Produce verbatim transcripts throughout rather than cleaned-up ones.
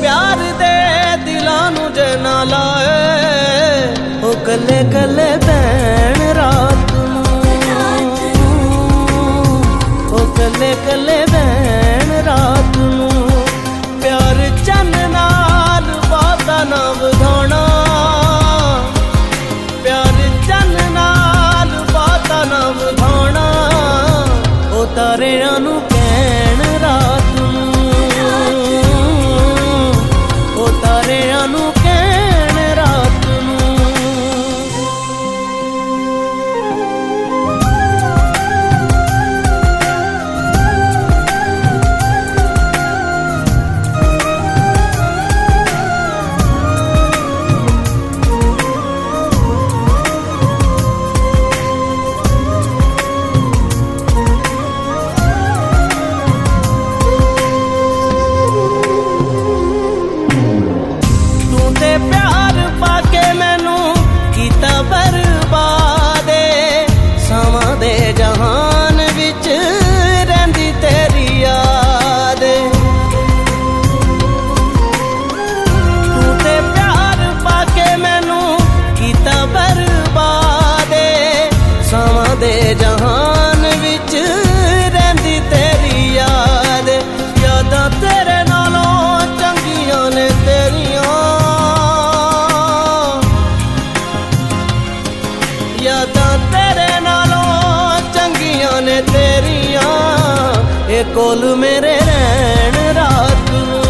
प्यार दे दिलां नू जे ना लाए ओ कले कले भैन रात नू ओ कले कले भैन रात नू प्यार चन नाल वादा ना वधाना प्यार चन नाल वादा ना वधाना ओ तारियां नू कहण रात नू ओ तारियां नू कहण रात नू प्यार पाके मैनू कीता बर्बाद समा दे जहान विच रहिंदी तेरी याद तू ते प्यार पाके मैनू कीता बर्बाद समा दे जहान विच रहिंदी तेरी याद यादां तेरे नालों चंगियां ने तेरियां यादां तेरे नालों चंगियां ने तेरियां ए कोल मेरे रहन रात नू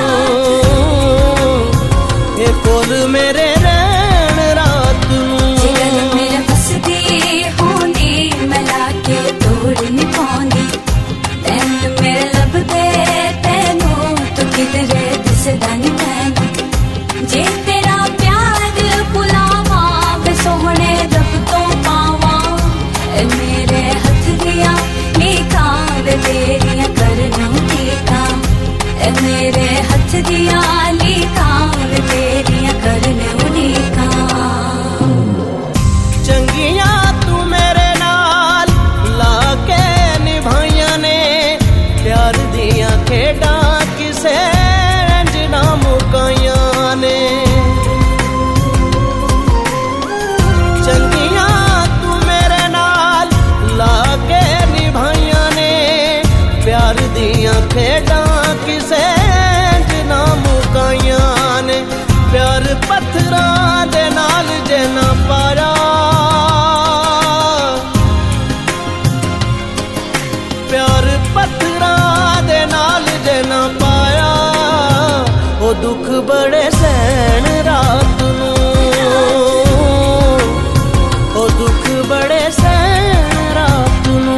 ए कोल मेरे रहन रात नू जिगल मेरे फसदी होंदी मला के तोड़ नहीं पाउंदी तैन मेरे लभदे तैनू तू किधरे दिसदा नहीं पैंदी जे तेरा प्यार भुलावा वे सोहणे रब तो पावा मेरे हथ दिया लिखा वे तेरियां करनों टीका मेरे हथ दिया लिखा वे तेरियां करनों टीका चंगियां तू मेरे नाल लाके निभाइयां ने प्यार दियां खेडां किसे इंज ना मुकाइयां ने चंगियां तू मेरे नाल लाके निभाइयां ने प्यार दियां खेडां किसे इंज ना मुकाइयां ने प्यार पत्थरां दे नाल जे ना पाया प्यार पत्थरां दे नाल जे ना पाया ओ दुख बड़े सहन रात नू ओ दुख बड़े सहन रात नू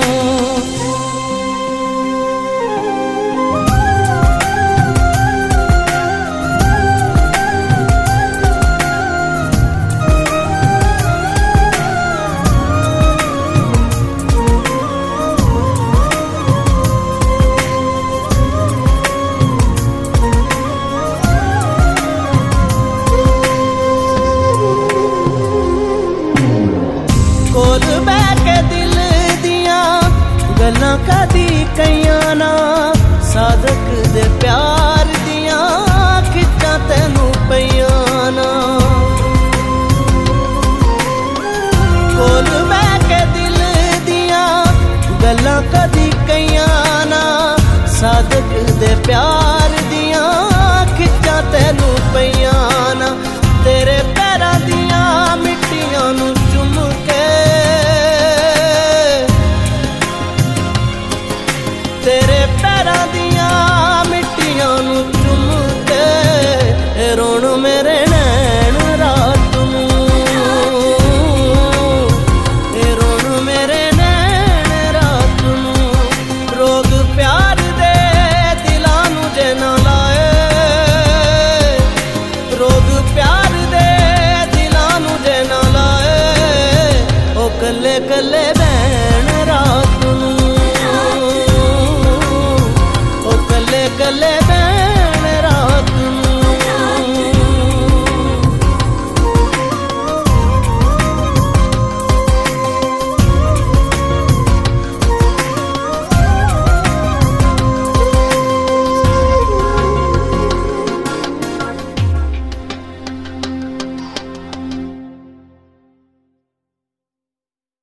कोल बह के दिल दियां गल्लां कदी कईयां ना सादक दे प्यार दियां खिच्चां तैनू पईयां ना कोल बह के दिल दियां गल्लां कदी कईयां ना सादक दे प्यार दियां खिच्चां तैनू पईयां ना तेरे पैरां दियां मिट्टियां नू चुम के तेरे पैरां दियां मिट्टियां नू चुम के रोण मेरे नैन रात नू ए रोण मेरे नैन रात नू रोग प्यार दे दिलां नू जे ना लाए रोग प्यार दे दिलां नू जे ना लाए ओ कले कले